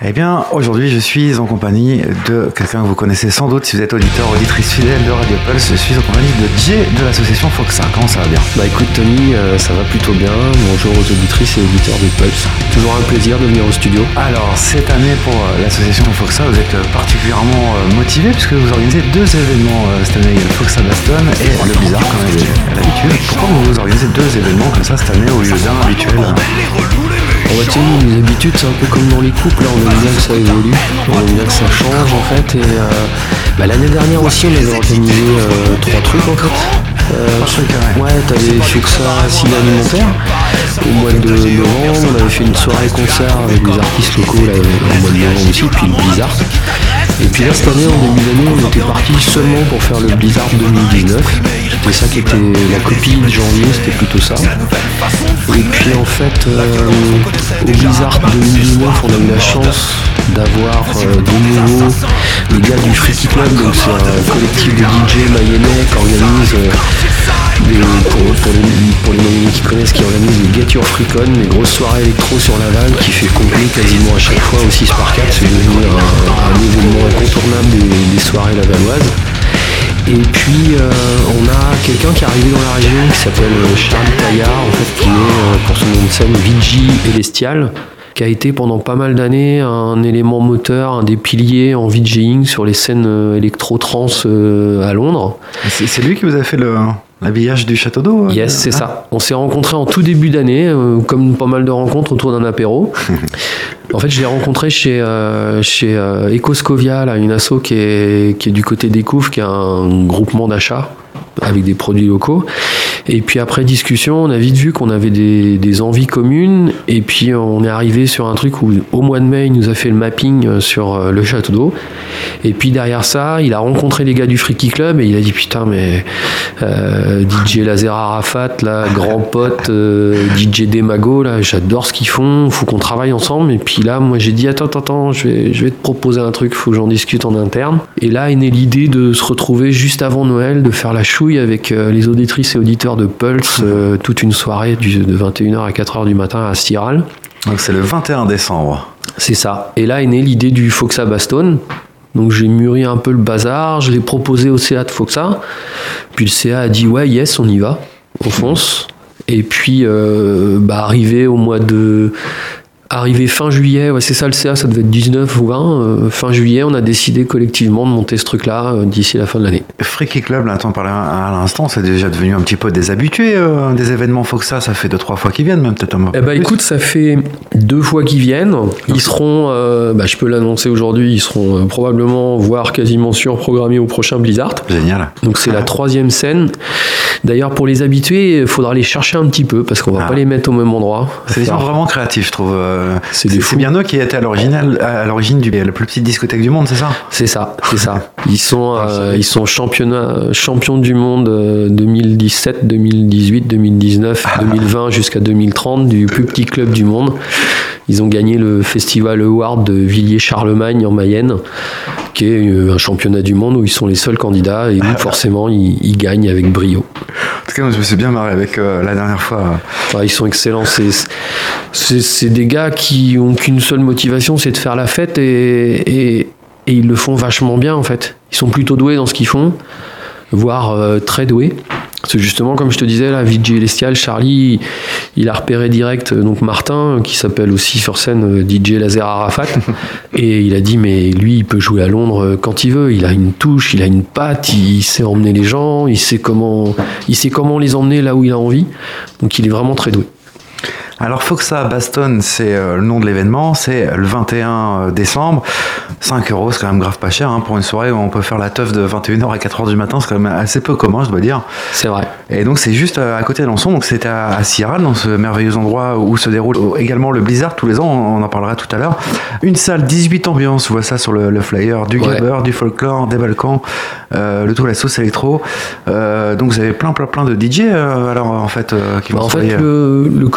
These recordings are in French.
Eh bien, aujourd'hui, je suis en compagnie de quelqu'un que vous connaissez sans doute si vous êtes auditeur, auditrice fidèle de Radio Pulse. Je suis en compagnie de Jay de l'association Foxa. Comment ça va bien? Bah écoute Tony, ça va plutôt bien. Bonjour aux auditrices et auditeurs de Pulse. Toujours un plaisir de venir au studio. Alors, cette année pour l'association Foxa, vous êtes particulièrement motivé puisque vous organisez deux événements cette année. Il y a le Foxa Baston et le Blizzard comme à l'habitude. Pourquoi vous organisez deux événements comme ça cette année au lieu d'un habituel? On va tenir les habitudes, c'est un peu comme dans les couples, là. On aime bien que ça évolue, on aime bien que ça change en fait. Et l'année dernière aussi, on avait organisé trois trucs en fait. Ouais, t'avais Foxa ciné alimentaire au mois de novembre, on avait fait une soirée concert avec des artistes locaux là, au mois de novembre aussi, puis le Blizzard. Et puis là cette année, en début d'année, on était parti seulement pour faire le Blizzard 2019. C'était ça qui était la copie de janvier, c'était plutôt ça. Et puis en fait, au Blizzard 2019, on a eu la chance d'avoir de nouveau les gars du Freaky Club, donc c'est un collectif de DJ mayennais qui organise pour les qui connaissent, qui organise les Get Your Freak On, les grosses soirées électro sur Laval, qui fait complet quasiment à chaque fois au 6x4, c'est devenu un événement incontournable des soirées lavalloises. Et puis on a quelqu'un qui est arrivé dans la région qui s'appelle Charlie Taillard, en fait, qui est pour son nom de scène VG Elestial, qui a été pendant pas mal d'années un élément moteur, un des piliers en VJing sur les scènes électro-trans à Londres. C'est lui qui vous a fait l'habillage du château d'eau? Yes, c'est ça. On s'est rencontrés en tout début d'année, comme pas mal de rencontres autour d'un apéro. En fait, je l'ai rencontré chez Ecoscovia, là, une asso qui est du côté des Couves, qui est un groupement d'achat avec des produits locaux. Et puis après discussion, on a vite vu qu'on avait des envies communes. Et puis on est arrivé sur un truc où au mois de mai, il nous a fait le mapping sur le château d'eau. Et puis derrière ça, il a rencontré les gars du Freaky Club et il a dit putain mais DJ Laser Arafat, là, grand pote, DJ Demago, là, j'adore ce qu'ils font, faut qu'on travaille ensemble. Et puis là, moi j'ai dit attends, je vais te proposer un truc, faut que j'en discute en interne. Et là est née l'idée de se retrouver juste avant Noël, de faire la chouille avec les auditrices et auditeurs de Pulse, toute une soirée de 21h à 4h du matin à Stiral. Donc c'est le 21 décembre. C'est ça. Et là est née l'idée du Foxa Baston. Donc j'ai mûri un peu le bazar, je l'ai proposé au CA de Foxa. Puis le CA a dit ouais, yes, on y va, on fonce. Et puis arrivé fin juillet, ouais, c'est ça le CA, ça devait être 19 ou 20, fin juillet, on a décidé collectivement de monter ce truc-là d'ici la fin de l'année. Freaky Club, là, on parlait à l'instant, c'est déjà devenu un petit peu des habitués des événements Foxa, ça fait 2-3 fois qu'ils viennent, même peut-être un peu. Écoute, ça fait 2 fois qu'ils viennent. Ils seront, je peux l'annoncer aujourd'hui, ils seront probablement, voire quasiment sûrs, programmés au prochain Blizzard. Génial. Donc c'est la 3e scène. D'ailleurs, pour les habitués, il faudra les chercher un petit peu parce qu'on va pas les mettre au même endroit. C'est des gens vraiment créatifs, je trouve. C'est bien eux qui étaient à l'origine de la plus petite discothèque du monde, c'est ça? C'est ça. Ils sont champions du monde 2017, 2018, 2019, 2020 jusqu'à 2030 du plus petit club du monde. Ils ont gagné le Festival Award de Villiers-Charlemagne en Mayenne, qui est un championnat du monde où ils sont les seuls candidats et où forcément ils gagnent avec brio. En tout cas, moi, je me suis bien marré avec la dernière fois. Ils sont excellents. C'est des gars qui ont qu'une seule motivation, c'est de faire la fête et ils le font vachement bien en fait. Ils sont plutôt doués dans ce qu'ils font, voire très doués. Parce que justement, comme je te disais, là, VJ Elestial, Charlie, il a repéré direct donc Martin, qui s'appelle aussi sur scène DJ Laser Arafat, et il a dit mais lui, il peut jouer à Londres quand il veut. Il a une touche, il a une patte, il sait emmener les gens, il sait comment les emmener là où il a envie. Donc il est vraiment très doué. Alors Foxa Baston, c'est le nom de l'événement, c'est le 21 décembre. 5€, c'est quand même grave pas cher pour une soirée où on peut faire la teuf de 21h à 4h du matin, c'est quand même assez peu commun, je dois dire. C'est vrai. Et donc c'est juste à côté de Lançon, donc c'est à Ciral, dans ce merveilleux endroit où se déroule également le Blizzard tous les ans, on en parlera tout à l'heure. Une salle 18 ambiances, je vois ça sur le flyer, du gabber, du folklore, des Balkans, le tout à la sauce électro. Donc vous avez plein de DJ alors en fait qui vont le collectif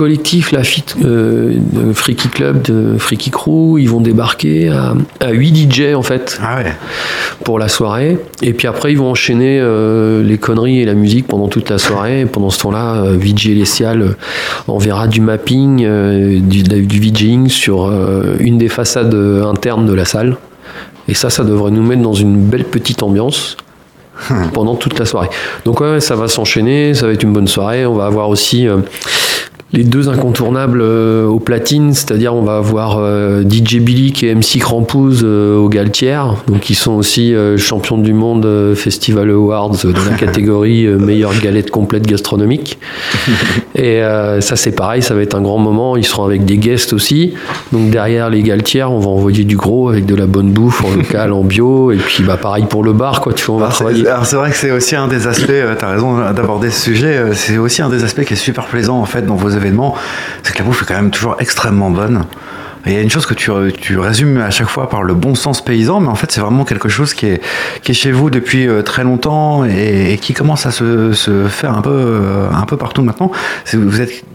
collectif Lafitte Freaky Club de Freaky Crew, ils vont débarquer à 8 DJ en fait pour la soirée, et puis après ils vont enchaîner les conneries et la musique pendant toute la soirée. Et pendant ce temps-là, VJ Lessial enverra du mapping, du VJing sur une des façades internes de la salle, et ça devrait nous mettre dans une belle petite ambiance pendant toute la soirée. Donc ça va s'enchaîner, ça va être une bonne soirée. On va avoir aussi les deux incontournables aux platines, c'est-à-dire on va avoir DJ Bilic et MC Crampouze aux Galtières, donc ils sont aussi champions du monde Festival Awards dans la catégorie meilleure galette complète gastronomique. Et ça c'est pareil, ça va être un grand moment. Ils seront avec des guests aussi, donc derrière les Galtières on va envoyer du gros avec de la bonne bouffe en local, en bio, et puis pareil pour le bar quoi, tu vois, on va travailler. Alors c'est vrai que c'est aussi un des aspects, t'as raison d'aborder ce sujet, c'est aussi un des aspects qui est super plaisant en fait dans vos événements, c'est que la bouffe est quand même toujours extrêmement bonne. Et il y a une chose que tu résumes à chaque fois par le bon sens paysan, mais en fait c'est vraiment quelque chose qui est chez vous depuis très longtemps et qui commence à se faire un peu partout maintenant. Vous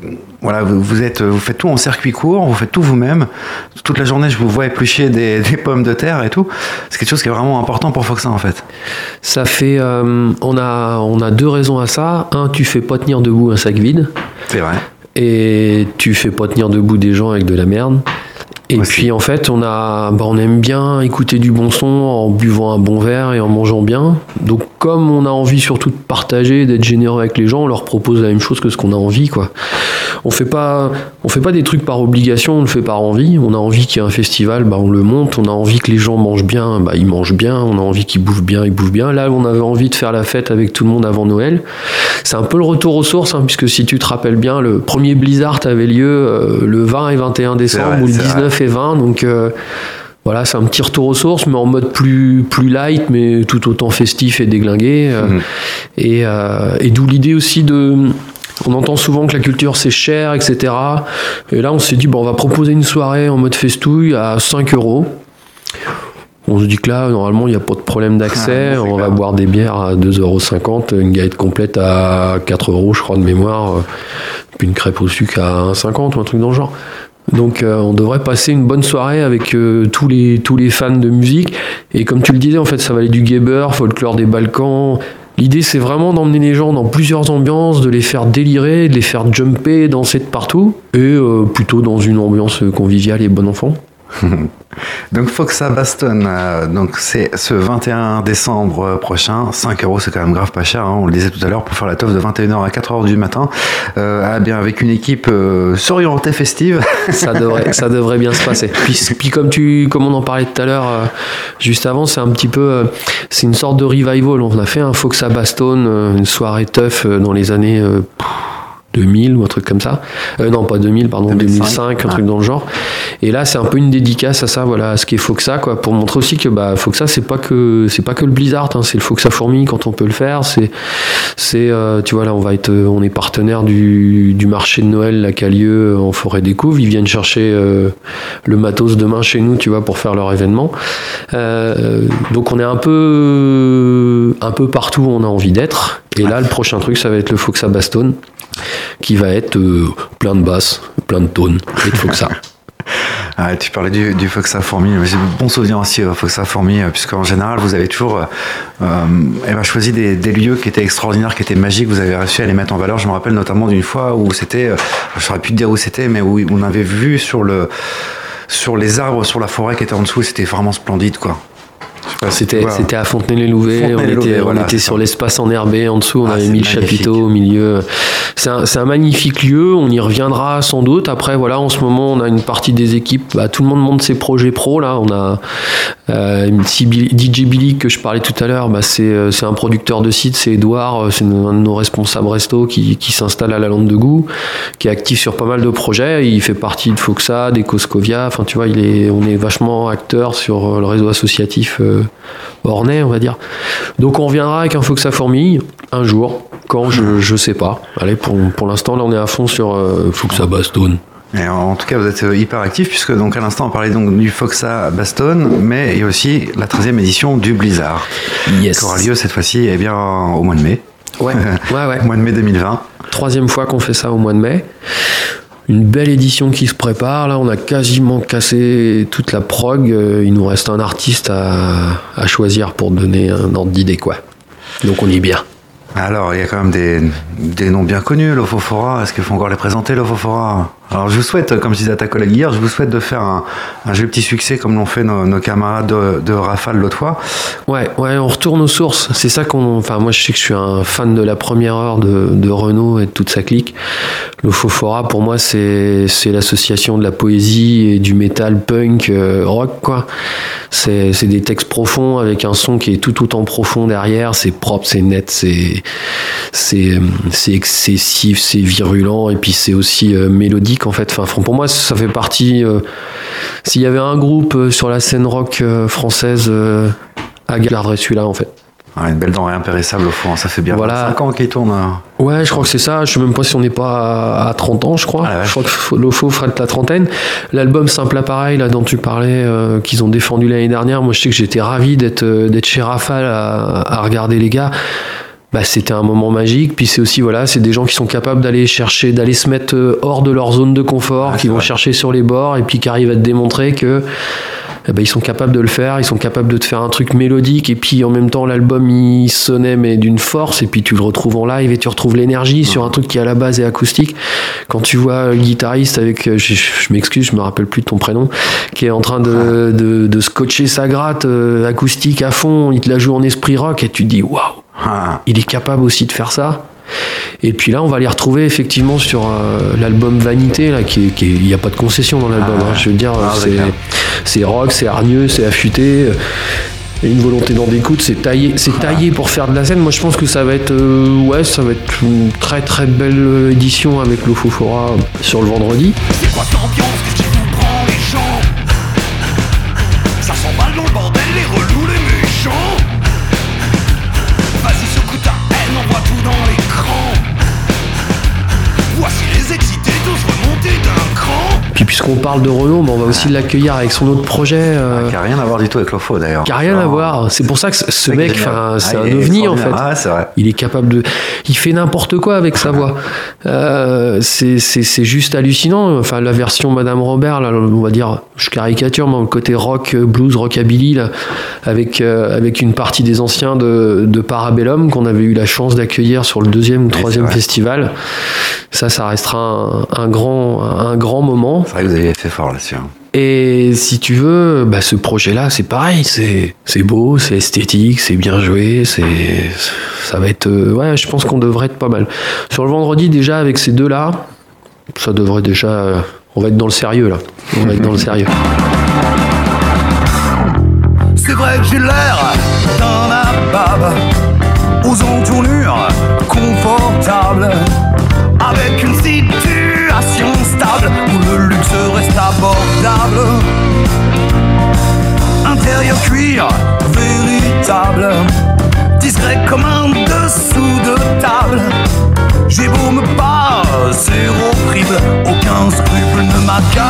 faites tout en circuit court, vous faites tout vous-même. Toute la journée je vous vois éplucher des pommes de terre et tout. C'est quelque chose qui est vraiment important pour Foxa en fait. Ça fait, on a deux raisons à ça. Un, tu fais pas tenir debout un sac vide. C'est vrai. Et tu fais pas tenir debout des gens avec de la merde. Et puis en fait on aime bien écouter du bon son en buvant un bon verre et en mangeant bien. Donc comme on a envie surtout de partager, d'être généreux avec les gens, on leur propose la même chose que ce qu'on a envie quoi. On fait pas des trucs par obligation, on le fait par envie. On a envie qu'il y ait un festival, on le monte. On a envie que les gens mangent bien, ils mangent bien. On a envie qu'ils bouffent bien, ils bouffent bien. Là on avait envie de faire la fête avec tout le monde avant Noël. C'est un peu le retour aux sources puisque si tu te rappelles bien, le premier Blizzard avait lieu le 20 et 21 décembre ou le 19 et 20, donc voilà, c'est un petit retour aux sources, mais en mode plus light, mais tout autant festif et déglingué. Et d'où l'idée aussi on entend souvent que la culture c'est cher, etc. Et là on s'est dit, on va proposer une soirée en mode festouille à 5 €. On se dit que là, normalement, il n'y a pas de problème d'accès. On va boire des bières à 2,50 €, une galette complète à 4 €, je crois, de mémoire, puis une crêpe au sucre à 1,50 € ou un truc dans le genre. Donc on devrait passer une bonne soirée avec tous les fans de musique. Et comme tu le disais, en fait, ça va aller du gabber, folklore des Balkans. L'idée, c'est vraiment d'emmener les gens dans plusieurs ambiances, de les faire délirer, de les faire jumper, danser de partout, et plutôt dans une ambiance conviviale et bon enfant. Donc Foxa Baston, donc c'est ce 21 décembre prochain. 5 €, c'est quand même grave pas cher, on le disait tout à l'heure, pour faire la teuf de 21h à 4h du matin, bien avec une équipe s'orienter festive. Ça devrait bien se passer. Puis comme on en parlait tout à l'heure, juste avant, c'est un petit peu, c'est une sorte de revival. On a fait un Foxa Baston, une soirée teuf dans les années 2000 ou un truc comme ça. Non, pas 2000, pardon, 2005, un truc dans le genre. Et là, c'est un peu une dédicace à ça, voilà, à ce qu'est Foxa, quoi, pour montrer aussi que Foxa, c'est pas que le Blizzard, c'est le Foxa Fourmi quand on peut le faire. Tu vois, là, on est partenaire du marché de Noël là, qui a lieu en Forêt des Couves. Ils viennent chercher le matos demain chez nous, tu vois, pour faire leur événement. Donc on est un peu partout où on a envie d'être. Et là, le prochain truc, ça va être le Foxa Baston, qui va être plein de basses, plein de tonnes et de Foxa. Tu parlais du Foxa Fourmi, j'ai de bons souvenirs aussi au Foxa Fourmi, puisqu'en général vous avez toujours choisi des lieux qui étaient extraordinaires, qui étaient magiques, vous avez réussi à les mettre en valeur. Je me rappelle notamment d'une fois où c'était, je saurais plus te dire où c'était, mais où on avait vu sur les arbres, sur la forêt qui était en dessous, c'était vraiment splendide quoi. C'était à Fontenay-les-Louvets, on était sur l'espace enherbé en dessous, on avait mis le chapiteau au milieu. C'est un magnifique lieu, on y reviendra sans doute. Après voilà, en ce moment on a une partie des équipes, tout le monde monte ses projets pro là. On a DJ Billy que je parlais tout à l'heure, c'est un producteur de site, c'est Edouard, c'est un de nos responsables resto qui s'installe à la Lande de Goût, qui est actif sur pas mal de projets. Il fait partie de Foxa, d'Ecoscovia, enfin tu vois, on est vachement acteur sur le réseau associatif ornais, on va dire. Donc on reviendra avec un Foxa Fourmi un jour, quand je sais pas. Allez, pour l'instant là on est à fond sur Foxa Baston. Et en tout cas, vous êtes hyper actif, puisque donc à l'instant on parlait donc du Foxa Baston, mais il y a aussi la 13e édition du Blizzard, yes, qui aura lieu cette fois-ci au mois de mai. Ouais. Au mois de mai 2020. 3e fois qu'on fait ça au mois de mai. une belle édition qui se prépare. Là, on a quasiment cassé toute la prog. Il nous reste un artiste à choisir pour donner un ordre d'idée, quoi. Donc on y est bien. Alors, il y a quand même des noms bien connus, l'Ofofora. Est-ce qu'il faut encore les présenter, l'Ofofora? Alors, je vous souhaite, comme je disais à ta collègue hier, je vous souhaite de faire un joli petit succès comme l'ont fait nos camarades de Rafale l'autre fois. Ouais, on retourne aux sources. C'est ça Enfin, moi, je sais que je suis un fan de la première heure de Renaud et de toute sa clique. L'Ofofora, pour moi, c'est l'association de la poésie et du métal punk rock, quoi. C'est des textes profonds avec un son qui est tout autant profond derrière. C'est propre, c'est net, c'est excessif, c'est virulent, et puis c'est aussi mélodique, en fait. Enfin, pour moi, ça fait partie. S'il y avait un groupe sur la scène rock française, garderait celui-là, en fait. Ah, une belle denrée impérissable au fond, ça fait bien 25 ans qu'il tourne. Ouais, je crois que c'est ça. Je sais même pas si on n'est pas à 30 ans, je crois. Je crois que l'OFO fera de la trentaine. L'album Simple Appareil, là, dont tu parlais, qu'ils ont défendu l'année dernière, moi je sais que j'étais ravi d'être chez Rafale à regarder les gars. Bah, c'était un moment magique. Puis c'est aussi, voilà, c'est des gens qui sont capables d'aller se mettre hors de leur zone de confort, qui vont chercher sur les bords, et puis qui arrivent à te démontrer que ils sont capables de le faire, ils sont capables de te faire un truc mélodique, et puis en même temps l'album il sonnait mais d'une force, et puis tu le retrouves en live et tu retrouves l'énergie sur un truc qui à la base est acoustique. Quand tu vois le guitariste avec, je m'excuse, je me rappelle plus de ton prénom, qui est en train de scotcher sa gratte acoustique à fond, il te la joue en esprit rock, et tu te dis waouh, il est capable aussi de faire ça. Et puis là, on va les retrouver effectivement sur l'album Vanité, là, il n'y a pas de concession dans l'album. Je veux dire, c'est rock, c'est hargneux, c'est affûté. Et une volonté d'en d'écoute, c'est taillé pour faire de la scène. Moi, je pense que ça va être une très très belle édition avec l'Ofofora sur le vendredi. C'est quoi cette ambiance qui vous prend les gens? Ça s'emballe dans le bordel, les relous, les méchants. Vas-y, secoue ta haine, on voit tout dans l'écran. Voici les excités, tous remontés d'un cran. Puis puisqu'on parle de Renaud, on va aussi l'accueillir avec son autre projet. Qui n'a rien à voir du tout avec l'OFO d'ailleurs. Qui n'a rien à voir. C'est pour ça que ce mec, c'est un ovni en fait. C'est vrai. Il est capable de. Il fait n'importe quoi avec sa voix. C'est juste hallucinant. Enfin, la version Madame Robert, là, on va dire, je caricature, mais le côté rock, blues, rockabilly, là, avec une partie des anciens de Parabellum qu'on avait eu la chance d'accueillir sur le 2e ou 3e festival. Ça restera un grand moment. C'est vrai que vous avez fait fort là-dessus. Et si tu veux, ce projet-là, c'est pareil, c'est beau, c'est esthétique, c'est bien joué, ça va être, je pense qu'on devrait être pas mal. Sur le vendredi, déjà, avec ces deux-là, ça devrait déjà, on va être dans le sérieux, là. On va être dans le sérieux. C'est vrai que j'ai l'air d'un nabab, aux entournures confortables, avec une situation stable où le luxe reste abordable. Intérieur cuir véritable, discret comme un dessous de table. J'ai beau me passer au crible, aucun scrupule ne m'accable.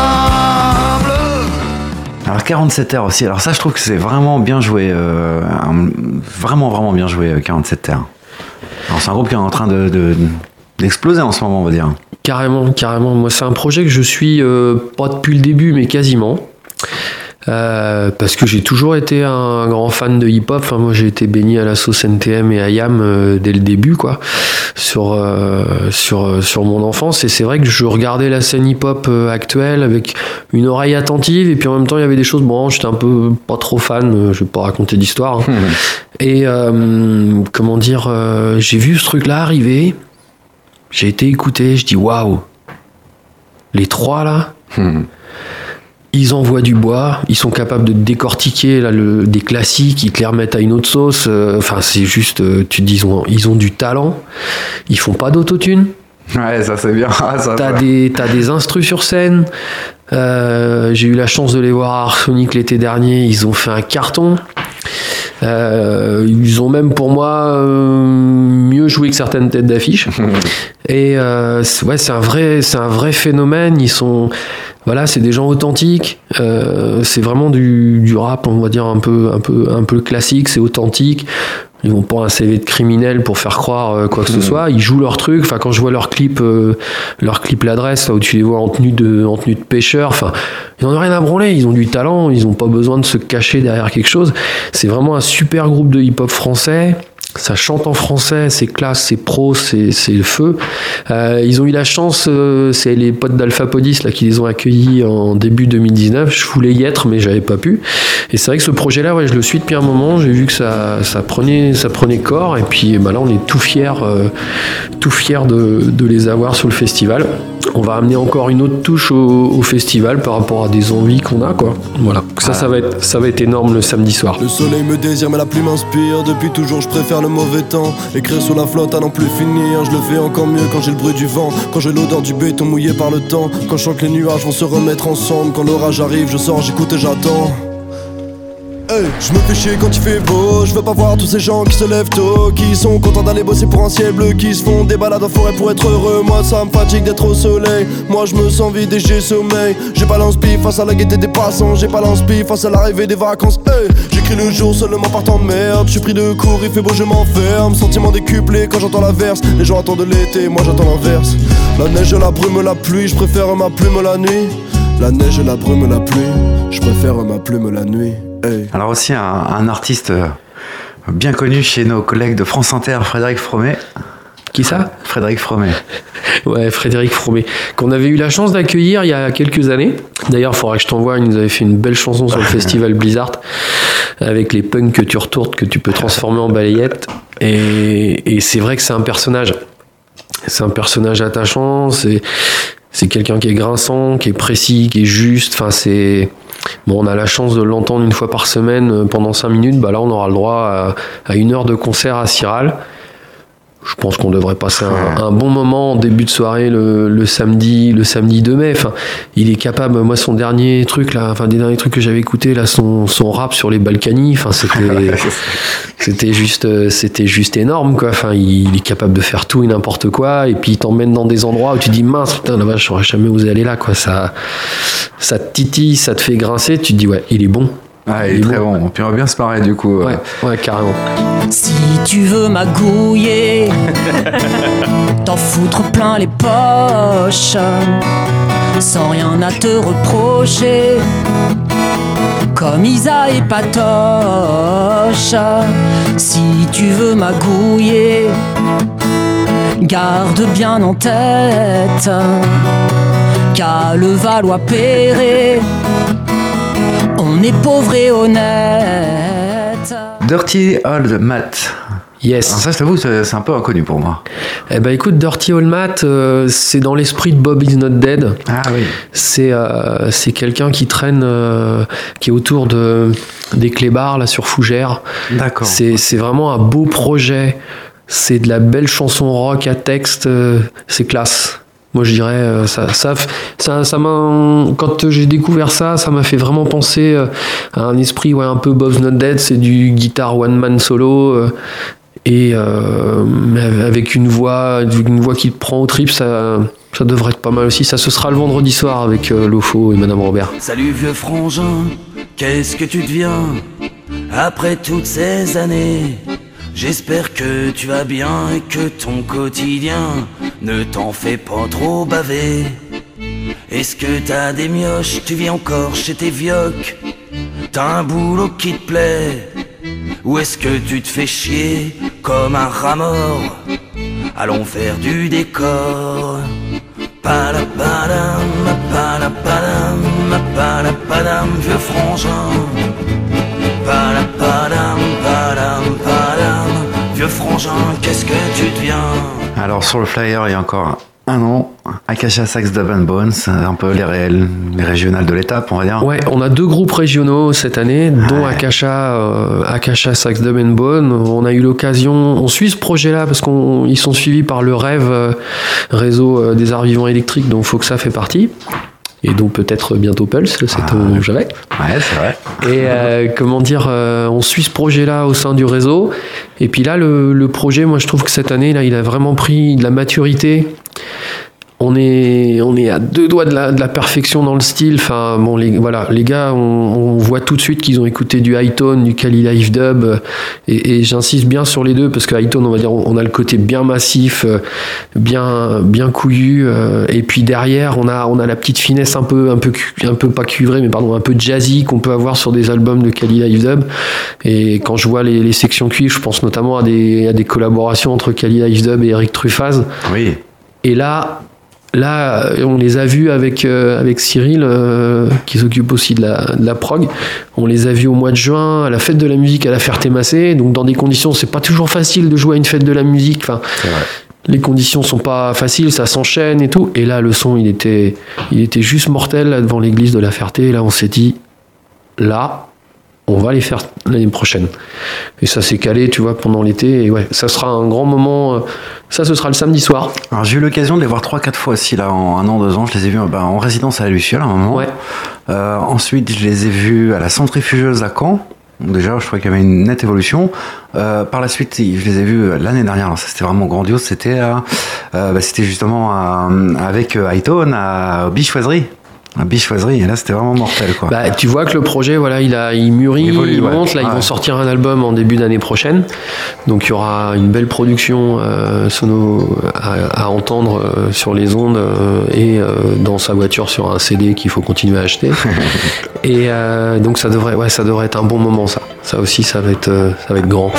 Alors 47 Terres aussi, alors ça je trouve que c'est vraiment bien joué, vraiment bien joué 47 Terres. Alors c'est un groupe qui est en train d'exploser en ce moment, on va dire. Carrément. Moi, c'est un projet que je suis pas depuis le début, mais quasiment. Parce que j'ai toujours été un grand fan de hip-hop. Enfin, moi, j'ai été baigné à la sauce NTM et IAM dès le début, quoi, sur mon enfance. Et c'est vrai que je regardais la scène hip-hop actuelle avec une oreille attentive. Et puis en même temps, il y avait des choses. Bon, j'étais un peu pas trop fan. Je vais pas raconter d'histoire. Hein. Et comment dire, j'ai vu ce truc-là arriver. J'ai été écouté, je dis waouh, les trois là, ils envoient du bois, ils sont capables de décortiquer là, des classiques, ils te les remettent à une autre sauce. Enfin, c'est juste, tu te dis, ils ont du talent, ils font pas d'autotune. Ouais, ça c'est bien. T'as des instrus sur scène. J'ai eu la chance de les voir à Arsonic l'été dernier, ils ont fait un carton. Ils ont même pour moi mieux joué que certaines têtes d'affiche. Et c'est un vrai phénomène. Ils sont, voilà, c'est des gens authentiques. C'est vraiment du rap, on va dire un peu classique. C'est authentique. Ils vont pas un CV de criminel pour faire croire quoi que ce soit. Ils jouent leur truc. Enfin, quand je vois leur clip l'adresse, là où tu les vois en tenue de pêcheur, enfin, ils n'en ont rien à branler. Ils ont du talent. Ils n'ont pas besoin de se cacher derrière quelque chose. C'est vraiment un super groupe de hip-hop français. Ça chante en français, c'est classe, c'est pro, c'est le feu. Ils ont eu la chance, c'est les potes d'Alphapodis là, qui les ont accueillis en début 2019. Je voulais y être, mais j'avais pas pu. Et c'est vrai que ce projet-là, ouais, je le suis depuis un moment. J'ai vu que ça prenait corps. Et puis là, on est tout fiers de les avoir sur le festival. On va amener encore une autre touche au festival par rapport à des envies qu'on a, quoi. Voilà. Ça va être énorme le samedi soir. Le soleil me désire, mais la pluie m'inspire. Depuis toujours, je préfère le mauvais temps. Écrire sur la flotte à n'en plus finir. Je le fais encore mieux quand j'ai le bruit du vent. Quand j'ai l'odeur du béton mouillé par le temps. Quand je sens que les nuages vont se remettre ensemble. Quand l'orage arrive, je sors, j'écoute et j'attends. Hey, je me fais chier quand il fait beau. Je veux pas voir tous ces gens qui se lèvent tôt, qui sont contents d'aller bosser pour un ciel bleu, qui se font des balades en forêt pour être heureux. Moi ça me fatigue d'être au soleil. Moi je me sens vide et j'ai sommeil. J'ai pas l'inspi face à la gaieté des passants. J'ai pas l'inspi face à l'arrivée des vacances. Hey, j'écris le jour seulement par temps de merde. Je suis pris de court, il fait beau, je m'enferme. Sentiment décuplé quand j'entends la verse. Les gens attendent l'été, moi j'attends l'inverse. La neige, la brume, la pluie, je préfère ma plume la nuit. La neige, la brume, la pluie, je préfère ma plume la nuit. Hey. Alors aussi un artiste bien connu chez nos collègues de France Inter, Frédéric Fromet. Qui ça ? Frédéric Fromet. Ouais, Frédéric Fromet, qu'on avait eu la chance d'accueillir il y a quelques années. D'ailleurs, il faudrait que je t'envoie, il nous avait fait une belle chanson sur le festival Blizzard, avec les punks que tu retournes, que tu peux transformer en balayette. Et c'est vrai que c'est un personnage. C'est un personnage attachant, c'est quelqu'un qui est grinçant, qui est précis, qui est juste. Enfin, bon, on a la chance de l'entendre une fois par semaine pendant 5 minutes. Bah là, on aura le droit à 1 heure de concert à Ciral. Je pense qu'on devrait passer un bon moment en début de soirée le samedi 2 mai. Enfin, il est capable. Moi, son dernier truc là, enfin des derniers trucs que j'avais écouté là, son rap sur les Balkany. Enfin, c'était juste énorme quoi. Enfin, il est capable de faire tout et n'importe quoi. Et puis il t'emmène dans des endroits où tu dis mince, putain, la vache, j'aurais jamais osé aller là quoi. Ça te titille, ça te fait grincer. Tu te dis ouais, il est bon. Ah, il est très bon. Puis on va bien se marrer du coup. Ouais, carrément. Si tu veux magouiller, t'en foutre plein les poches, sans rien à te reprocher, comme Isa et Patoche. Si tu veux magouiller, garde bien en tête qu'à Levallois-Perret, on est pauvre et honnête. Dirty Old Matt. Yes. Alors ça, je t'avoue, c'est un peu inconnu pour moi. Eh ben écoute, Dirty Old Matt, c'est dans l'esprit de Bob Is Not Dead. Ah oui. C'est quelqu'un qui traîne, qui est autour des clébards là sur Fougères. D'accord. C'est vraiment un beau projet. C'est de la belle chanson rock à texte. C'est classe. Moi, je dirais, ça m'a, quand j'ai découvert ça m'a fait vraiment penser à un esprit, ouais, un peu Bob's Not Dead. C'est du guitare one man solo et avec une voix qui te prend au trip. Ça devrait être pas mal aussi. Ça, ce sera le vendredi soir avec Lofo et Madame Robert. Salut vieux frangin, qu'est-ce que tu deviens après toutes ces années? J'espère que tu vas bien et que ton quotidien ne t'en fait pas trop baver. Est-ce que t'as des mioches, tu vis encore chez tes vioques? T'as un boulot qui te plaît? Ou est-ce que tu te fais chier comme un rat mort? Allons faire du décor. Palapadam, palapadam, palapadam, vieux frangin. Palapadam, padam, padam, vieux frangin, qu'est-ce que tu deviens? Alors sur le flyer, il y a encore un an, Akasha Sax Dub and Bones, un peu les régionales de l'étape, on va dire. Ouais, on a 2 groupes régionaux cette année, dont Akasha Sax Dub and Bones. On a eu l'occasion, on suit ce projet-là parce qu'ils sont suivis par le Rêve, réseau des arts vivants électriques, dont Foxa fait partie. Et donc peut-être bientôt Pulse, c'est au Javet. Ouais, c'est vrai. Et on suit ce projet-là au sein du réseau. Et puis là, le projet, moi je trouve que cette année, là, il a vraiment pris de la maturité. on est à 2 doigts de la perfection dans le style. Enfin, bon, les gars, on voit tout de suite qu'ils ont écouté du Hightone, du Kali Live Dub, et j'insiste bien sur les deux parce que Hightone, on va dire, on a le côté bien massif, bien couillu, et puis derrière, on a la petite finesse un peu pas cuivrée, mais pardon, un peu jazzy qu'on peut avoir sur des albums de Kali Live Dub. Et quand je vois les sections cuivres, je pense notamment à des collaborations entre Kali Live Dub et Eric Truffaz. Oui. Et là, on les a vus avec Cyril, qui s'occupe aussi de la prog. On les a vus au mois de juin, à la fête de la musique à la Ferté-Massé. Donc, dans des conditions, c'est pas toujours facile de jouer à une fête de la musique. Enfin, c'est vrai. Les conditions sont pas faciles, ça s'enchaîne et tout. Et là, le son, il était juste mortel là, devant l'église de la Ferté. Et là, on s'est dit, là, on va les faire l'année prochaine. Et ça s'est calé, tu vois, pendant l'été. Et ouais, ça sera un grand moment. Ça, ce sera le samedi soir. Alors, j'ai eu l'occasion de les voir 3-4 fois aussi, là, en 1 an, 2 ans. Je les ai vus en résidence à la Luciole, à un moment. Ouais. Ensuite, je les ai vus à la centrifugeuse à Caen. Donc déjà, je trouvais qu'il y avait une nette évolution. Par la suite, je les ai vus l'année dernière. Alors ça, c'était vraiment grandiose. C'était justement avec Hightone à Bichoiserie. Et là c'était vraiment mortel, quoi. Bah, tu vois que le projet, voilà, il mûrit, il monte. Là, ils vont sortir un album en début d'année prochaine. Donc il y aura une belle production sono à entendre sur les ondes et dans sa voiture sur un CD qu'il faut continuer à acheter. Et donc ça devrait être un bon moment, ça. Ça aussi, ça va être grand.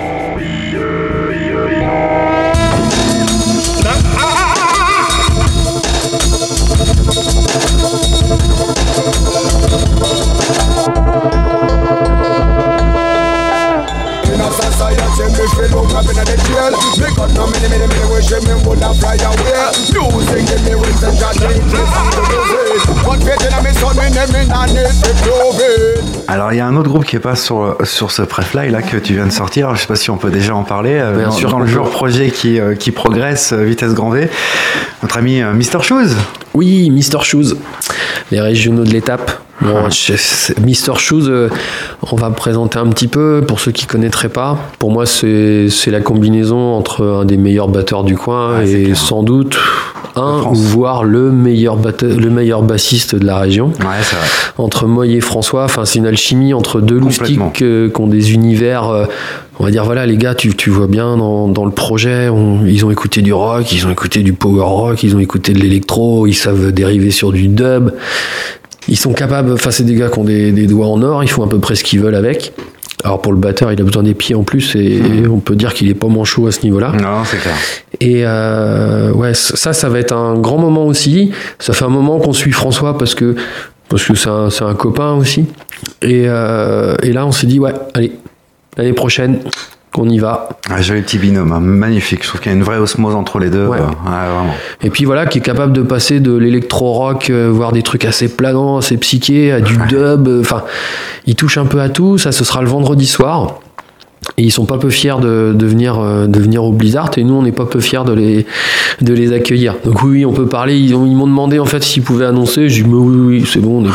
Alors il y a un autre groupe qui est pas sur ce pré-fly là que tu viens de sortir. Je sais pas si on peut déjà en parler. Bien sûr, dans le genre projet qui progresse vitesse grand V. Notre ami Mr Shoes. Oui, Mr Shoes, les régionaux de l'étape. Bon, Mr Shoes, on va me présenter un petit peu pour ceux qui connaîtraient pas. Pour moi, c'est la combinaison entre un des meilleurs batteurs du coin et sans doute voire le meilleur bassiste de la région. Ouais, c'est vrai. Entre Moy et François, enfin c'est une alchimie entre deux loustiques qui ont des univers. On va dire voilà, les gars, tu vois bien dans le projet, ils ont écouté du rock, ils ont écouté du power rock, ils ont écouté de l'électro, ils savent dériver sur du dub. Ils sont capables, enfin c'est des gars qui ont des doigts en or, ils font à peu près ce qu'ils veulent avec. Alors pour le batteur, il a besoin des pieds en plus et on peut dire qu'il est pas manchot à ce niveau-là. Non, c'est clair. Et ouais, ça va être un grand moment aussi. Ça fait un moment qu'on suit François parce que c'est un copain aussi. Et là, on s'est dit ouais, allez, l'année prochaine, qu'on y va. Un joli petit binôme, hein, magnifique. Je trouve qu'il y a une vraie osmose entre les deux. Ouais. Vraiment. Et puis voilà, qui est capable de passer de l'électro-rock, voire des trucs assez planants, assez psychés, à du dub. Enfin, il touche un peu à tout. Ça, ce sera le vendredi soir. Et ils sont pas peu fiers de venir au Blizzard, et nous on n'est pas peu fiers de les accueillir. Donc oui, on peut parler. Ils m'ont demandé en fait s'ils pouvaient annoncer. J'ai dit mais oui, c'est bon,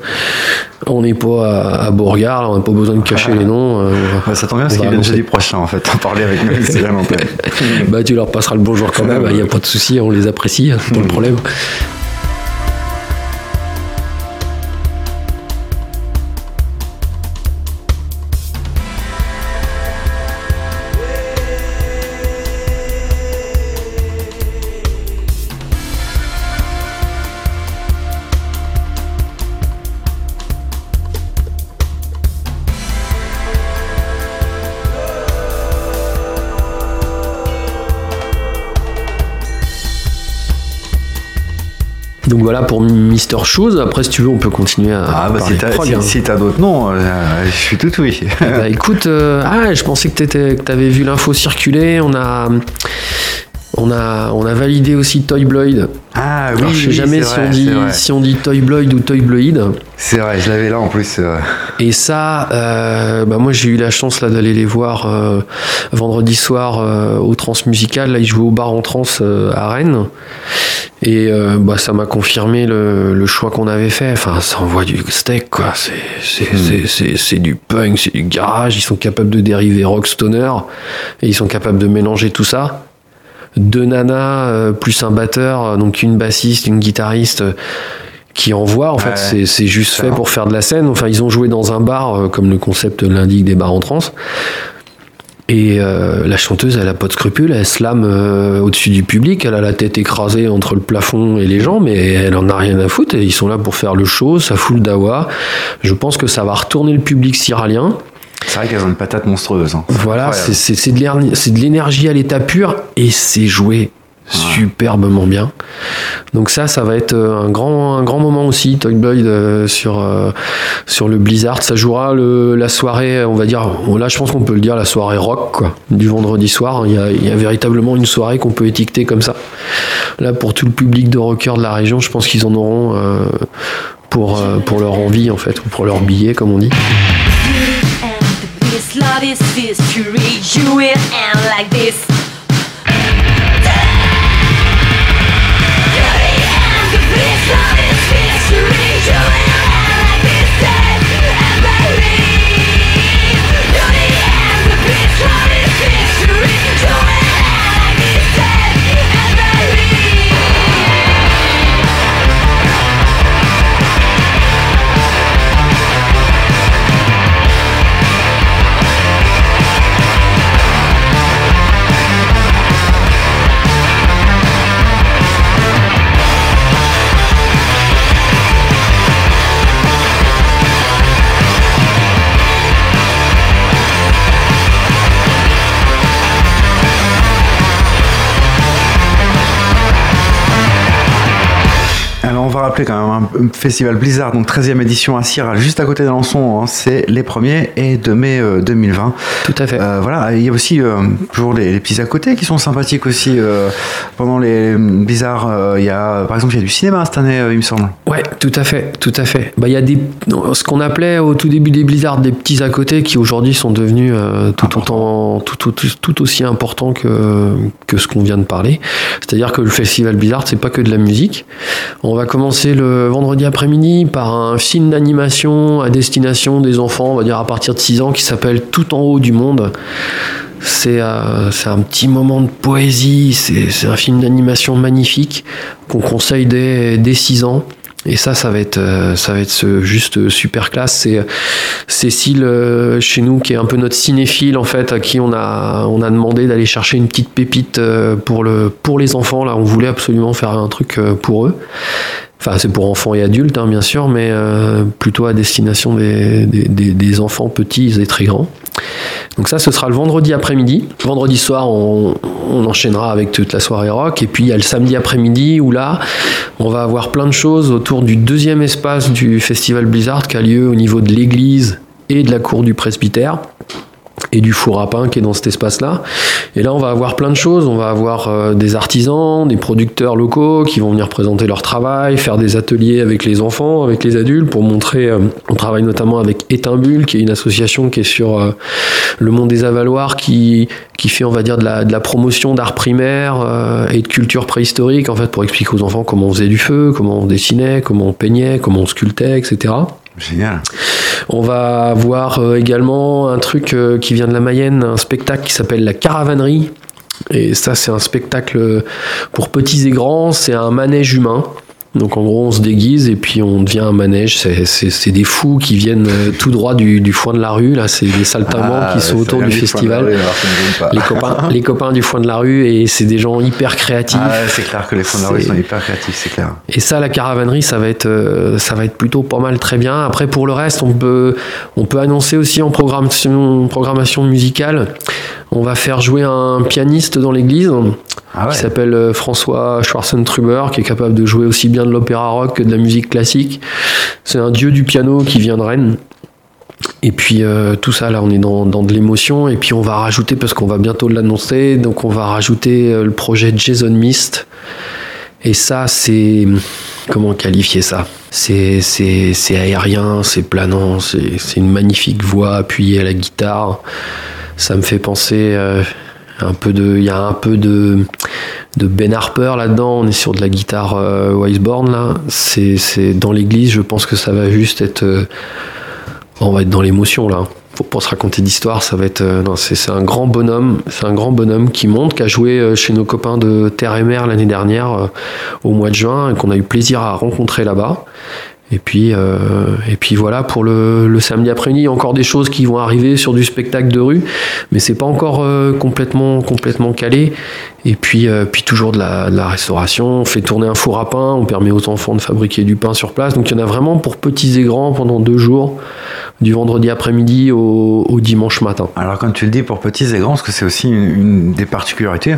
on n'est pas à Beauregard, on n'a pas besoin de cacher les noms. Ça tombe bien parce qu'ils viennent jeudi prochain en fait, en parler avec nous. C'est vraiment bah tu leur passeras le bonjour quand même. Il n'y a pas de souci, on les apprécie, c'est pas le problème. Donc voilà pour Mr Shoes. Après, si tu veux, on peut continuer à parler de prog, si t'as d'autres noms, je suis tout oui. Bah écoute, je pensais que t'avais vu l'info circuler. On a validé aussi Toy Bloid. Ah oui, alors, je sais jamais si on dit Toy Bloid ou Toy Bloid. C'est vrai, je l'avais là en plus. Et ça, moi j'ai eu la chance là d'aller les voir vendredi soir au Transmusical. Là, ils jouaient au bar en trans à Rennes. Et ça m'a confirmé le choix qu'on avait fait. Enfin, ça envoie du steak, quoi. C'est du punk, c'est du garage. Ils sont capables de dériver rock stoner et ils sont capables de mélanger tout ça. 2 nanas plus un batteur, donc une bassiste, une guitariste qui envoie. En fait, c'est juste fait pour faire de la scène. Enfin, ils ont joué dans un bar, comme le concept l'indique, des bars en trance. Et la chanteuse, elle a pas de scrupules, elle slame au-dessus du public, elle a la tête écrasée entre le plafond et les gens, mais elle en a rien à foutre, et ils sont là pour faire le show, ça fout le dawa. Je pense que ça va retourner le public syralien. C'est vrai qu'elles ont une patate monstrueuse. Hein. Voilà, c'est de l'énergie à l'état pur, et c'est joué superbement bien. Donc ça va être un grand moment aussi, Toy Boyd sur le Blizzard. Ça jouera la soirée, on va dire, là je pense qu'on peut le dire, la soirée rock quoi, du vendredi soir. Il y a véritablement une soirée qu'on peut étiqueter comme ça. Là, pour tout le public de rockers de la région, je pense qu'ils en auront pour leur envie en fait, ou pour leur billet comme on dit. On va rappeler quand même un festival Blizzard, donc 13e édition à Sierral, juste à côté d'Alençon, hein, c'est les 1er et 2 mai 2020. Tout à fait. Voilà, il y a aussi toujours les petits à côté qui sont sympathiques aussi. Pendant les Blizzard, il y a, par exemple, il y a du cinéma cette année, il me semble. Ouais, tout à fait. Bah, il y a ce qu'on appelait au tout début des Blizzard des petits à côté qui aujourd'hui sont devenus tout aussi importants que ce qu'on vient de parler. C'est-à-dire que le festival Blizzard, c'est pas que de la musique. On va commencer le vendredi après-midi par un film d'animation à destination des enfants, on va dire à partir de 6 ans, qui s'appelle Tout en haut du monde. C'est un petit moment de poésie, c'est un film d'animation magnifique qu'on conseille dès 6 ans. Et ça va être juste super classe. C'est Cécile chez nous qui est un peu notre cinéphile en fait, à qui on a demandé d'aller chercher une petite pépite pour les enfants. Là, on voulait absolument faire un truc pour eux. Enfin, c'est pour enfants et adultes, hein, bien sûr, mais plutôt à destination des enfants petits et très grands. Donc ça, ce sera le vendredi après-midi. Vendredi soir, on enchaînera avec toute la soirée rock. Et puis, il y a le samedi après-midi où là, on va avoir plein de choses autour du 2e espace du Festival Blizzard qui a lieu au niveau de l'église et de la cour du presbytère et du four à pain qui est dans cet espace-là. Et là, on va avoir plein de choses. On va avoir des artisans, des producteurs locaux qui vont venir présenter leur travail, faire des ateliers avec les enfants, avec les adultes pour montrer... on travaille notamment avec Étimbule, qui est une association qui est sur le Mont des Avaloirs, qui fait, on va dire, de la promotion d'art primaire et de culture préhistorique, en fait, pour expliquer aux enfants comment on faisait du feu, comment on dessinait, comment on peignait, comment on sculptait, etc. Génial. On va avoir également un truc qui vient de la Mayenne, un spectacle qui s'appelle La Caravanerie. Et ça, c'est un spectacle pour petits et grands, c'est un manège humain. Donc en gros, on se déguise et puis on devient un manège. C'est des fous qui viennent tout droit du foin de la rue. Là, c'est des saltimbanques qui sont autour du festival. Les copains du foin de la rue, et c'est des gens hyper créatifs. Ah, c'est clair que les foins de la rue sont hyper créatifs, c'est clair. Et ça, la caravanerie, ça va être plutôt pas mal, très bien. Après, pour le reste, on peut annoncer aussi en programmation musicale. On va faire jouer un pianiste dans l'église qui s'appelle François Schwarzentruber, qui est capable de jouer aussi bien de l'opéra rock que de la musique classique. C'est un dieu du piano qui vient de Rennes. Et puis tout ça, là, on est dans de l'émotion. Et puis on va rajouter, parce qu'on va bientôt l'annoncer, donc on va rajouter le projet Jason Mist. Et ça, c'est... Comment qualifier ça ? C'est aérien, c'est planant, c'est une magnifique voix appuyée à la guitare. Ça me fait penser il y a un peu de Ben Harper là-dedans. On est sur de la guitare Weisborn là. C'est dans l'église. Je pense que ça va juste être On va être dans l'émotion là. Faut pas se raconter d'histoire, ça va être. Non, c'est un grand bonhomme. C'est un grand bonhomme qui monte, qui a joué chez nos copains de Terre et Mer l'année dernière, au mois de juin, et qu'on a eu plaisir à rencontrer là-bas. Et puis voilà, pour le samedi après-midi, il y a encore des choses qui vont arriver sur du spectacle de rue, mais c'est pas encore complètement calé. Et puis toujours de la restauration. On fait tourner un four à pain, on permet aux enfants de fabriquer du pain sur place. Donc il y en a vraiment pour petits et grands pendant 2 jours, du vendredi après-midi au dimanche matin. Alors quand tu le dis pour petits et grands, parce que c'est aussi une des particularités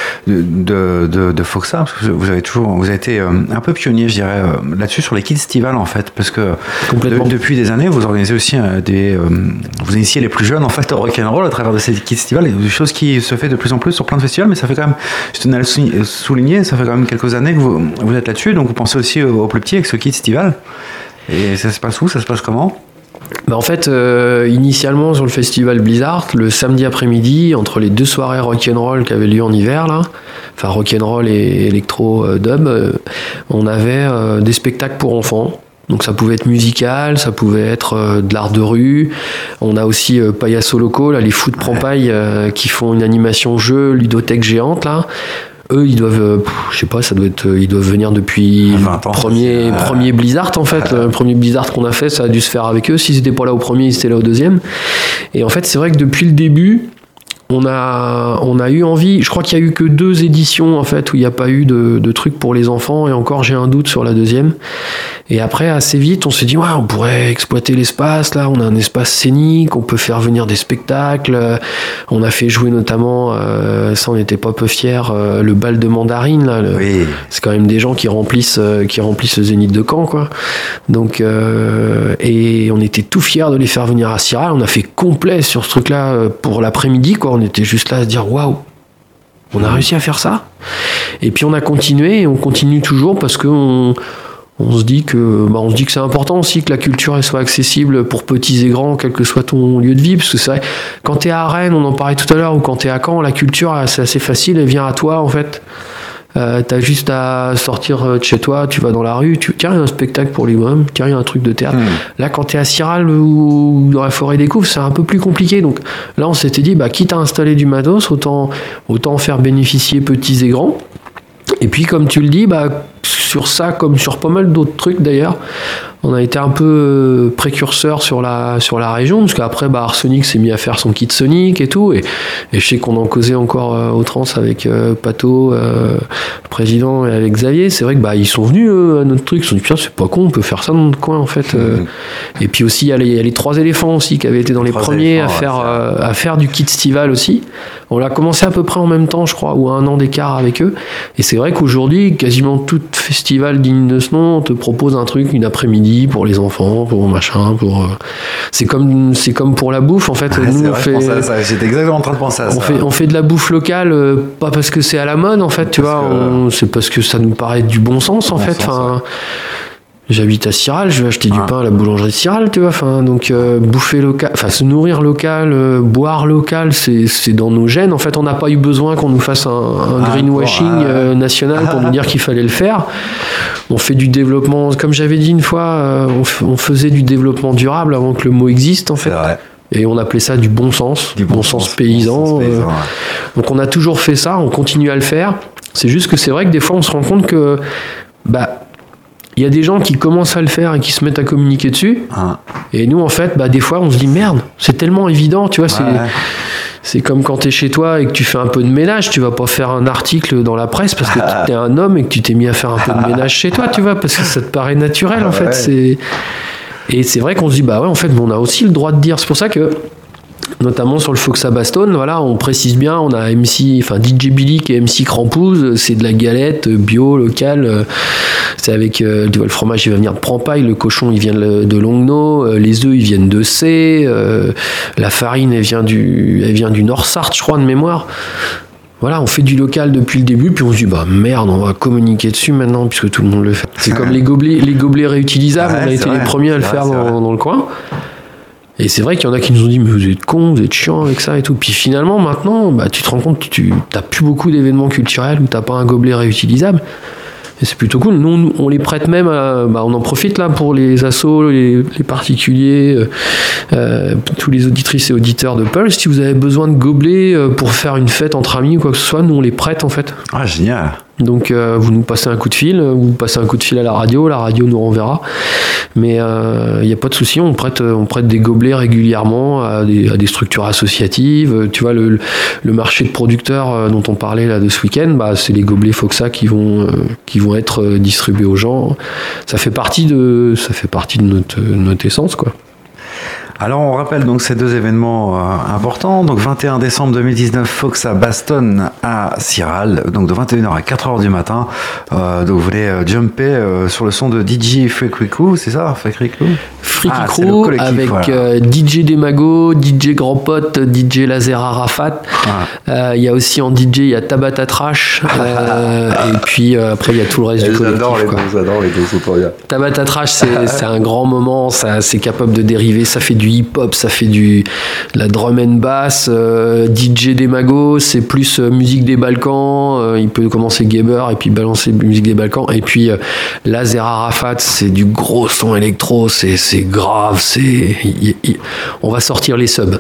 de Foxa, parce que vous avez été un peu pionnier, je dirais, là-dessus sur les Kids Festival en fait, parce que depuis des années, vous organisez aussi vous initiez les plus jeunes en fait au rock'n'roll à travers de ces Kids Festival, des choses qui se fait de plus en plus sur plein de festivals, mais ça fait quand même, je tenais à le souligner, ça fait quand même quelques années que vous êtes là-dessus, donc vous pensez aussi aux plus petits avec ce Kids Festival. Et ça se passe où? Ça se passe comment? En fait, initialement sur le festival Blizzard, le samedi après-midi, entre les 2 soirées rock'n'roll qui avaient lieu en hiver, là, enfin rock'n'roll et électro-dub, on avait des spectacles pour enfants. Donc ça pouvait être musical, ça pouvait être de l'art de rue. On a aussi Payaso Loco, là, les fous de Prampaille qui font une animation jeu ludothèque géante là. Eux, ils doivent, je sais pas, ils doivent venir depuis le premier Blizzard en fait. Le premier Blizzard qu'on a fait, ça a dû se faire avec eux. S'ils étaient pas là au premier, ils étaient là au deuxième. Et en fait, c'est vrai que depuis le début, on a eu envie. Je crois qu'il y a eu que 2 éditions en fait où il n'y a pas eu de trucs pour les enfants. Et encore, j'ai un doute sur la deuxième. Et après, assez vite, on s'est dit, ouais, on pourrait exploiter l'espace, là, on a un espace scénique, on peut faire venir des spectacles. On a fait jouer notamment, ça on n'était pas peu fiers, le bal de Mandarine, là. Oui. C'est quand même des gens qui remplissent le Zénith de Caen, quoi. Donc, et on était tout fiers de les faire venir à Sierral. On a fait complet sur ce truc-là pour l'après-midi, quoi. On était juste là à se dire, waouh, on a réussi à faire ça. Et puis on a continué, et on continue toujours parce que on se dit que c'est important aussi que la culture elle soit accessible pour petits et grands, quel que soit ton lieu de vie, parce que c'est vrai, quand t'es à Rennes, on en parlait tout à l'heure, ou quand t'es à Caen, la culture c'est assez facile, elle vient à toi en fait. T'as juste à sortir de chez toi, tu vas dans la rue, tiens, il y a un spectacle pour les mômes, tiens, il y a un truc de théâtre. Là, quand t'es à Sierral ou dans la forêt des Couves, c'est un peu plus compliqué. Donc là, on s'était dit, quitte à installer du matos, autant en faire bénéficier petits et grands. Et puis, comme tu le dis, sur ça, comme sur pas mal d'autres trucs d'ailleurs, on a été un peu précurseur sur la région, parce qu'après, Arsenic s'est mis à faire son kit Sonic et tout, et je sais qu'on en causait encore au trans avec Pato, le président, et avec Xavier. C'est vrai que ils sont venus à notre truc, ils se sont dit, putain, c'est pas con, on peut faire ça dans notre coin en fait. Et puis aussi, il y a les 3 éléphants aussi, qui avaient été dans les premiers à faire du kit Stival aussi. On l'a commencé à peu près en même temps, je crois, ou à 1 an d'écart avec eux. Et c'est vrai qu'aujourd'hui, quasiment tout festival digne de ce nom te propose un truc, une après-midi pour les enfants, pour machin, c'est comme pour la bouffe en fait. Nous, j'étais exactement en train de penser à ça. On fait de la bouffe locale, pas parce que c'est à la mode en fait, tu vois, c'est parce que ça nous paraît du bon sens en fait. J'habite à Sierral, je vais acheter du pain à la boulangerie de Sierral, tu vois. Donc bouffer local, se nourrir local, boire local, c'est dans nos gènes. En fait, on n'a pas eu besoin qu'on nous fasse un greenwashing national pour nous dire qu'il fallait le faire. On fait du développement, comme j'avais dit une fois, on faisait du développement durable avant que le mot existe en fait. C'est vrai. Et on appelait ça du bon sens paysan. Donc on a toujours fait ça, on continue à le faire. C'est juste que c'est vrai que des fois on se rend compte que il y a des gens qui commencent à le faire et qui se mettent à communiquer dessus. Et nous, en fait, des fois, on se dit merde, c'est tellement évident, tu vois. C'est comme quand t'es chez toi et que tu fais un peu de ménage, tu vas pas faire un article dans la presse parce que t'es un homme et que tu t'es mis à faire un peu de ménage chez toi, tu vois, parce que ça te paraît naturel, en fait. Et c'est vrai qu'on se dit, en fait, on a aussi le droit de dire. C'est pour ça que, notamment sur le Foxa Baston, voilà, on précise bien, on a DJ Bilic et MC Crampouz, c'est de la galette bio, locale, c'est avec, le fromage il va venir de Prampaille, le cochon il vient de Longno, les œufs ils viennent de C, la farine elle vient du Nord-Sarthe, je crois, de mémoire. Voilà, on fait du local depuis le début, puis on se dit, merde, on va communiquer dessus maintenant, puisque tout le monde le fait. C'est comme les gobelets réutilisables, on a été les premiers à le faire dans le coin. Et c'est vrai qu'il y en a qui nous ont dit, mais vous êtes cons, vous êtes chiants avec ça et tout. Puis finalement, maintenant, tu te rends compte que tu n'as plus beaucoup d'événements culturels où tu n'as pas un gobelet réutilisable. Et c'est plutôt cool. Nous, on les prête même, on en profite là pour les assos, les particuliers, tous les auditrices et auditeurs de Pulse. Si vous avez besoin de gobelets pour faire une fête entre amis ou quoi que ce soit, nous on les prête en fait. Ah, génial. Donc vous nous passez un coup de fil, vous passez un coup de fil à la radio nous renverra. Mais il n'y a pas de souci, on prête des gobelets régulièrement à des structures associatives. Tu vois, le marché de producteurs dont on parlait là de ce week-end, c'est les gobelets Foxa qui vont être distribués aux gens. Ça fait partie de notre essence, quoi. Alors on rappelle donc ces deux événements importants. Donc 21 décembre 2019, Foxa Baston à Siral, donc de 21h à 4h du matin. Donc vous voulez jumper sur le son de DJ Freaky Crew, c'est ça, Freaky Crew? Freaky Crew avec voilà. DJ Demago, DJ Grand Pote, DJ Laser Arafat. Il y a aussi en DJ, il y a Tabata Trash. Et puis après il y a tout le reste du collectif. J'adore les deux, c'est trop bien. Tabata Trash, c'est un grand moment, c'est capable de dériver, ça fait du hip-hop, ça fait de la drum and bass. DJ Demago, c'est plus musique des Balkans. Il peut commencer Geber et puis balancer musique des Balkans. Et puis Laser Arafat, c'est du gros son électro, c'est grave, on va sortir les subs.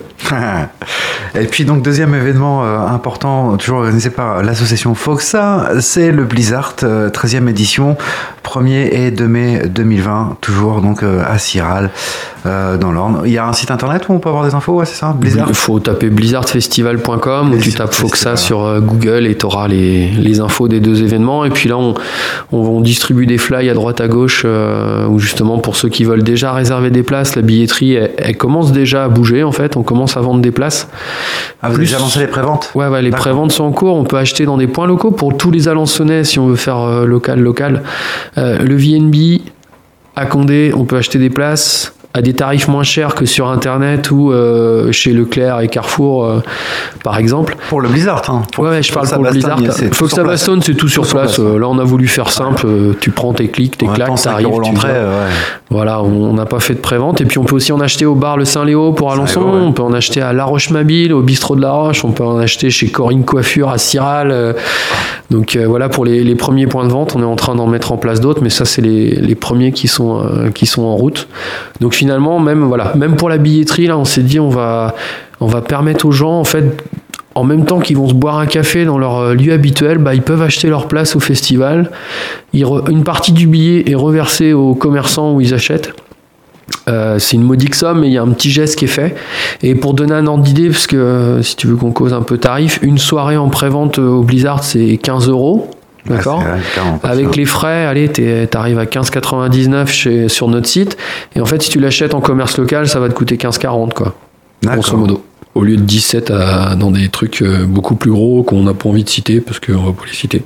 Et puis donc deuxième événement important, toujours organisé par l'association Foxa, c'est le Blizzard 13e édition, 1er et 2 mai 2020, toujours donc à Siral, dans l'Orne. Il y a un site internet où on peut avoir des infos, ouais, c'est ça, Blizzard. Il faut taper blizzardfestival.com ou tu tapes Foxa sur Google et tu auras les infos des deux événements. Et puis là, on distribue des flyers à droite à gauche, où justement pour ceux qui veulent déjà réserver des places, la billetterie elle commence déjà à bouger en fait, on commence à vendre des places. Ah, vous avez déjà lancé les préventes? Ouais, les préventes sont en cours, on peut acheter dans des points locaux pour tous les Alençonnais si on veut faire local. Le VNB à Condé, on peut acheter des places à des tarifs moins chers que sur internet ou chez Leclerc et Carrefour par exemple. Pour le Blizzard, hein. Ouais, je parle pour le Blizzard. Foxa Baston, c'est tout sur place. Là, on a voulu faire simple. Tu prends tes clics, tes claques, t'arrives. Voilà, on n'a pas fait de prévente. Et puis on peut aussi en acheter au bar Le Saint-Léo pour Alençon. On peut en acheter à La Roche-Mabille, au bistrot de La Roche. On peut en acheter chez Corinne Coiffure à Siral. Donc voilà pour les premiers points de vente. On est en train d'en mettre en place d'autres, mais ça c'est les premiers qui sont en route. Donc finalement, même pour la billetterie, là, on s'est dit on va permettre aux gens, en fait, en même temps qu'ils vont se boire un café dans leur lieu habituel, ils peuvent acheter leur place au festival. Une partie du billet est reversée aux commerçants où ils achètent. C'est une modique somme, mais il y a un petit geste qui est fait. Et pour donner un ordre d'idée, parce que si tu veux qu'on cause un peu tarif, une soirée en pré-vente au Blizzard, c'est 15 €. D'accord. Avec les frais, allez, t'arrives à 15,99 sur notre site. Et en fait, si tu l'achètes en commerce local, ça va te coûter 15,40 quoi. Grosso modo. Au lieu de 17 dans des trucs beaucoup plus gros qu'on n'a pas envie de citer parce qu'on va pas les citer.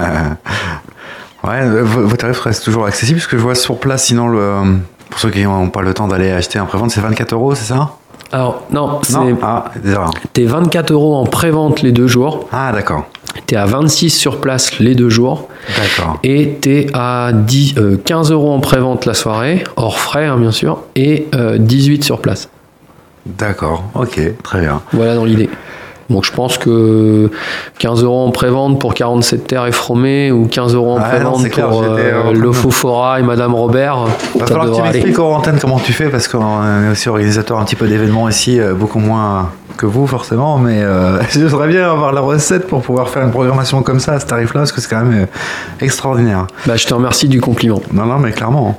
Ouais, vos tarifs restent toujours accessibles parce que je vois sur place, sinon pour ceux qui n'ont pas le temps d'aller acheter un prévente, c'est 24 €, c'est ça? Alors, non, t'es 24 € en prévente les 2 jours. Ah, d'accord. T'es à 26 sur place les 2 jours. D'accord. Et t'es à 15 € en prévente la soirée, hors frais, hein, bien sûr, et 18 sur place. D'accord, ok, très bien. Voilà dans l'idée. Donc je pense que 15 € en prévente pour 47 terres et Fromé ou 15 € en prévente pour Lofofora et Madame Robert. Il va falloir que tu m'expliques hors antenne comment tu fais parce qu'on est aussi organisateur un petit peu d'événements ici, beaucoup moins que vous forcément, mais je voudrais bien avoir la recette pour pouvoir faire une programmation comme ça à ce tarif-là parce que c'est quand même extraordinaire. Je te remercie du compliment. Non, mais clairement.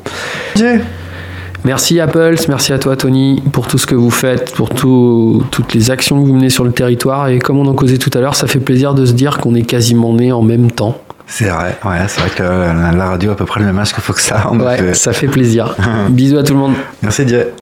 Merci Apple, merci à toi Tony pour tout ce que vous faites, pour toutes les actions que vous menez sur le territoire et comme on en causait tout à l'heure, ça fait plaisir de se dire qu'on est quasiment nés en même temps. C'est vrai, c'est vrai que la radio a à peu près le même âge que Foxa. Ouais, ça fait plaisir. Bisous à tout le monde. Merci Dieu.